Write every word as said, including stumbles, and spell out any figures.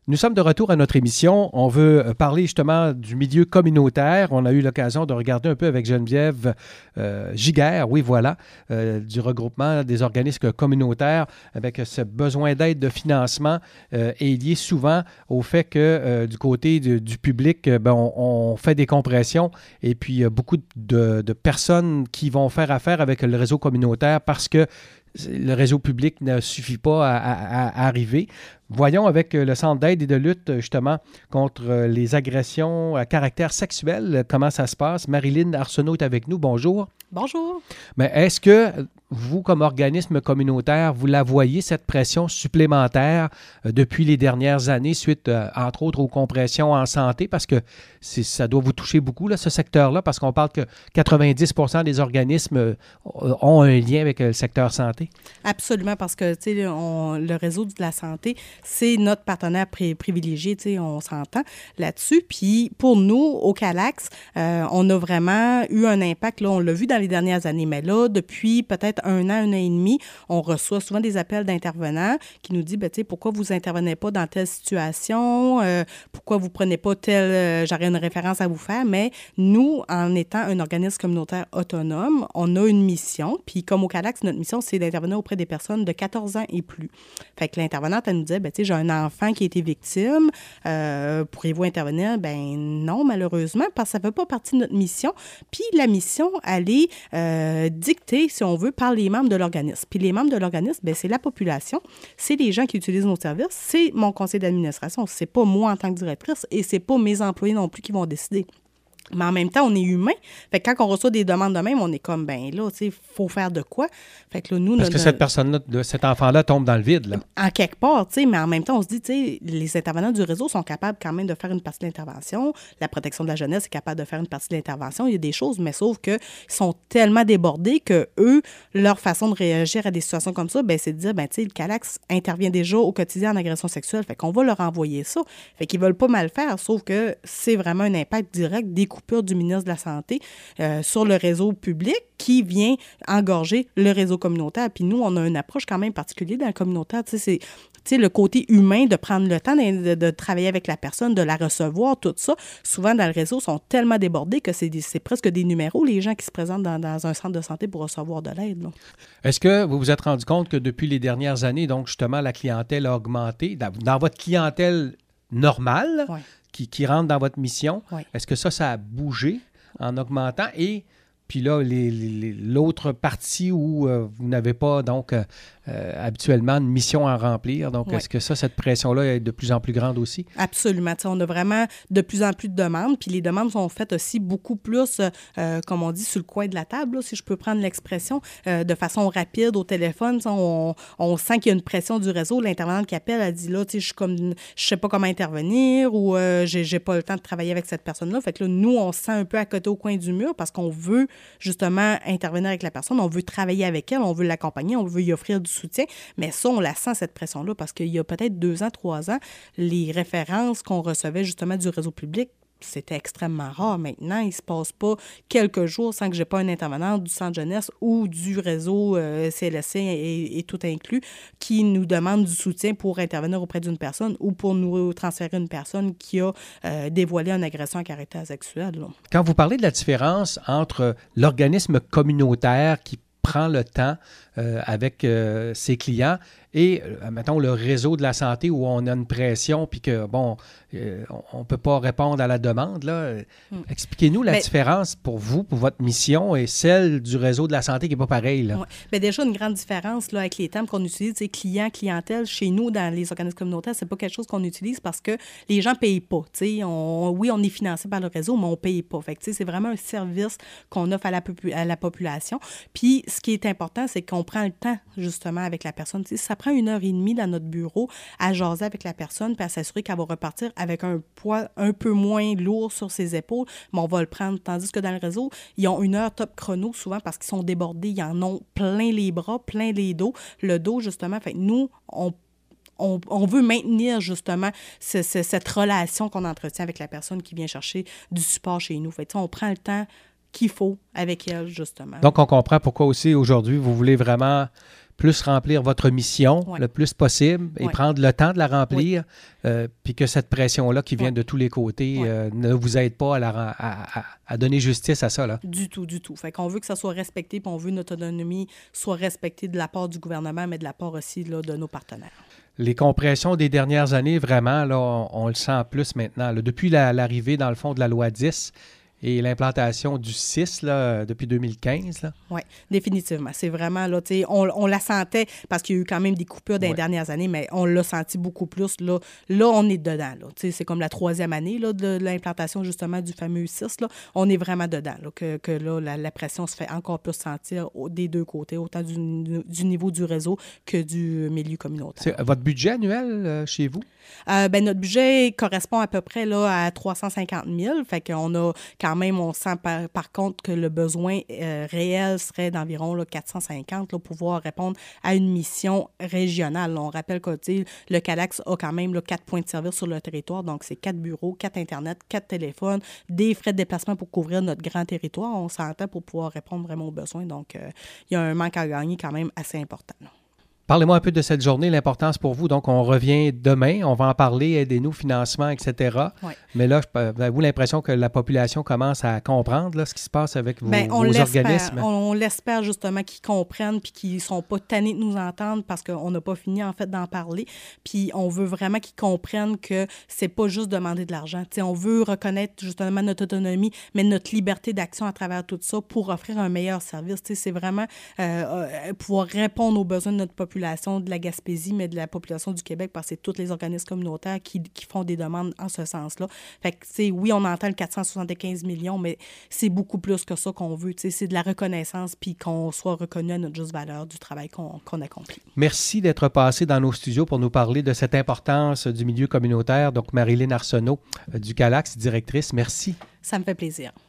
Nous sommes de retour à notre émission. On veut parler justement du milieu communautaire. On a eu l'occasion de regarder un peu avec Geneviève euh, Giguère, oui voilà, euh, du regroupement des organismes communautaires avec ce besoin d'aide de financement euh, est lié souvent au fait que euh, du côté de, du public, ben, on, on fait des compressions et puis il y a beaucoup de, de personnes qui vont faire affaire avec le réseau communautaire parce que le réseau public ne suffit pas à, à, à arriver. Voyons avec le Centre d'aide et de lutte justement contre les agressions à caractère sexuel, comment ça se passe. Marilyn Arsenault est avec nous. Bonjour. Bonjour. Mais est-ce que vous, comme organisme communautaire, vous la voyez, cette pression supplémentaire euh, depuis les dernières années suite, euh, entre autres, aux compressions en santé? Parce que c'est, ça doit vous toucher beaucoup, là, ce secteur-là, parce qu'on parle que quatre-vingt-dix pour cent des organismes euh, ont un lien avec le secteur santé. Absolument, parce que tu sais, on, le réseau de la santé, c'est notre partenaire pri- privilégié, tu sais, on s'entend là-dessus. Puis pour nous, au Calax, euh, on a vraiment eu un impact, là, on l'a vu dans les dernières années, mais là, depuis peut-être un an, un an et demi, on reçoit souvent des appels d'intervenants qui nous disent, ben, tu sais, pourquoi vous intervenez pas dans telle situation, euh, pourquoi vous prenez pas telle, euh, j'aurais une référence à vous faire, mais nous, en étant un organisme communautaire autonome, on a une mission, puis comme au Calax, notre mission, c'est d'intervenir auprès des personnes de quatorze ans et plus. Fait que l'intervenante, elle nous disait, ben, tu sais, j'ai un enfant qui a été victime, euh, pourriez-vous intervenir? Ben non, malheureusement, parce que ça ne fait pas partie de notre mission. Puis la mission, elle est euh, dictée, si on veut, par les membres de l'organisme. Puis les membres de l'organisme, ben, c'est la population, c'est les gens qui utilisent nos services, c'est mon conseil d'administration, c'est pas moi en tant que directrice et c'est pas mes employés non plus qui vont décider. Mais en même temps, on est humain. Fait que quand on reçoit des demandes de même, on est comme, ben là, tu sais, il faut faire de quoi? Fait que là, nous... Parce notre, que cette personne-là, cet enfant-là tombe dans le vide, là. En quelque part, tu sais, mais en même temps, on se dit, tu sais, les intervenants du réseau sont capables quand même de faire une partie de l'intervention. La protection de la jeunesse est capable de faire une partie de l'intervention. Il y a des choses, mais sauf qu'ils sont tellement débordés que eux, leur façon de réagir à des situations comme ça, ben c'est de dire, ben tu sais, le Calax intervient déjà au quotidien en agression sexuelle. Fait qu'on va leur envoyer ça. Fait qu'ils veulent pas mal faire, sauf que c'est vraiment un impact direct des coupures du ministre de la Santé euh, sur le réseau public qui vient engorger le réseau communautaire. Puis nous, on a une approche quand même particulière dans le communautaire. Tu sais, c'est tu sais, le côté humain de prendre le temps de, de, de travailler avec la personne, de la recevoir, tout ça. Souvent, dans le réseau, sont tellement débordés que c'est, des, c'est presque des numéros, les gens qui se présentent dans, dans un centre de santé pour recevoir de l'aide, là. Est-ce que vous vous êtes rendu compte que depuis les dernières années, donc justement, la clientèle a augmenté? Dans, dans votre clientèle normale, Ouais. qui, qui rentre dans votre mission, Ouais. est-ce que ça, ça a bougé en augmentant? Et puis là, les, les, l'autre partie où euh, vous n'avez pas, donc, euh, euh, habituellement une mission à remplir. Donc, Ouais. est-ce que ça, cette pression-là est de plus en plus grande aussi? Absolument. Tu sais, on a vraiment de plus en plus de demandes. Puis les demandes sont faites aussi beaucoup plus, euh, comme on dit, sur le coin de la table, là, si je peux prendre l'expression, euh, de façon rapide au téléphone. Tu sais, On, on sent qu'il y a une pression du réseau. L'intervenante qui appelle, elle dit là, tu sais, je suis comme, je sais pas comment intervenir ou euh, j'ai, j'ai pas le temps de travailler avec cette personne-là. Fait que là, nous, on se sent un peu à côté au coin du mur parce qu'on veut justement intervenir avec la personne, on veut travailler avec elle, on veut l'accompagner, on veut y offrir du soutien. Mais ça, on la sent, cette pression-là, parce qu'il y a peut-être deux ans, trois ans, les références qu'on recevait justement du réseau public, c'était extrêmement rare. Maintenant, il ne se passe pas quelques jours sans que je n'ai pas un intervenant du centre jeunesse ou du réseau euh, C L S C et, et tout inclus qui nous demande du soutien pour intervenir auprès d'une personne ou pour nous transférer une personne qui a euh, dévoilé une agression à caractère sexuel, là. Quand vous parlez de la différence entre l'organisme communautaire qui prend le temps euh, avec euh, ses clients et, euh, mettons, le réseau de la santé où on a une pression puis que, bon, euh, on ne peut pas répondre à la demande, là. Mm. Expliquez-nous la Mais, différence pour vous, pour votre mission et celle du réseau de la santé qui n'est pas pareille, là. Ouais. Bien, déjà, une grande différence là, avec les termes qu'on utilise, c'est client, clientèle. Chez nous, dans les organismes communautaires, c'est pas quelque chose qu'on utilise parce que les gens ne payent pas. On, oui, on est financé par le réseau, mais on ne paye pas. Fait que, c'est vraiment un service qu'on offre à la, popu- à la population. Puis, ce qui est important, c'est qu'on prend le temps, justement, avec la personne. T'sais, ça prend une heure et demie dans notre bureau à jaser avec la personne puis à s'assurer qu'elle va repartir avec un poids un peu moins lourd sur ses épaules, mais on va le prendre. Tandis que dans le réseau, ils ont une heure top chrono souvent parce qu'ils sont débordés. Ils en ont plein les bras, plein les dos. Le dos, justement, fait nous, on On, on veut maintenir justement ce, ce, cette relation qu'on entretient avec la personne qui vient chercher du support chez nous. Fait, on prend le temps qu'il faut avec elle, justement. Donc, on comprend pourquoi aussi aujourd'hui, vous voulez vraiment plus remplir votre mission ouais. le plus possible et ouais. prendre le temps de la remplir, oui. euh, puis que cette pression-là qui vient ouais. de tous les côtés ouais. euh, ne vous aide pas à, la, à, à, à donner justice à ça. Là. Du tout, du tout. Fait qu'on veut que ça soit respecté, puis on veut que notre autonomie soit respectée de la part du gouvernement, mais de la part aussi là, de nos partenaires. Les compressions des dernières années, vraiment, là, on, on le sent plus maintenant. Là. Depuis la, l'arrivée, dans le fond, de la loi dix, et l'implantation du C I S là, depuis deux mille quinze. Oui, définitivement. C'est vraiment, là, tu sais, on, on la sentait parce qu'il y a eu quand même des coupures dans ouais. les dernières années, mais on l'a senti beaucoup plus. Là, là on est dedans. Là. Tu sais, c'est comme la troisième année là, de l'implantation justement du fameux C I S. Là. On est vraiment dedans. Là, que, que là, la, la pression se fait encore plus sentir des deux côtés, autant du, du niveau du réseau que du milieu communautaire. C'est votre budget annuel euh, chez vous? Euh, ben, notre budget correspond à peu près là, à trois cent cinquante mille. Fait qu'on a quand même, on sent par, par contre que le besoin euh, réel serait d'environ là, quatre cent cinquante là, pour pouvoir répondre à une mission régionale. On rappelle que le Calax a quand même là, quatre points de service sur le territoire. Donc, c'est quatre bureaux, quatre Internet, quatre téléphones, des frais de déplacement pour couvrir notre grand territoire. On s'entend pour pouvoir répondre vraiment aux besoins. Donc, euh, il y a un manque à gagner quand même assez important. Là. Parlez-moi un peu de cette journée, l'importance pour vous. Donc, on revient demain, on va en parler, aidez-nous, financement, et cetera. Ouais. Mais là, avez-vous l'impression que la population commence à comprendre là, ce qui se passe avec vos, Bien, on vos organismes? On, on l'espère justement qu'ils comprennent puis qu'ils ne sont pas tannés de nous entendre parce qu'on n'a pas fini, en fait, d'en parler. Puis on veut vraiment qu'ils comprennent que c'est pas juste demander de l'argent. T'sais, on veut reconnaître justement notre autonomie, mais notre liberté d'action à travers tout ça pour offrir un meilleur service. T'sais, c'est vraiment euh, pouvoir répondre aux besoins de notre population de la Gaspésie, mais de la population du Québec, parce que c'est tous les organismes communautaires qui, qui font des demandes en ce sens-là. Fait que, tu sais, oui, on entend le quatre cent soixante-quinze millions, mais c'est beaucoup plus que ça qu'on veut. Tu sais, c'est de la reconnaissance puis qu'on soit reconnu à notre juste valeur du travail qu'on, qu'on accomplit. Merci d'être passé dans nos studios pour nous parler de cette importance du milieu communautaire. Donc, Marilyn Arsenault du Calax, directrice, merci. Ça me fait plaisir.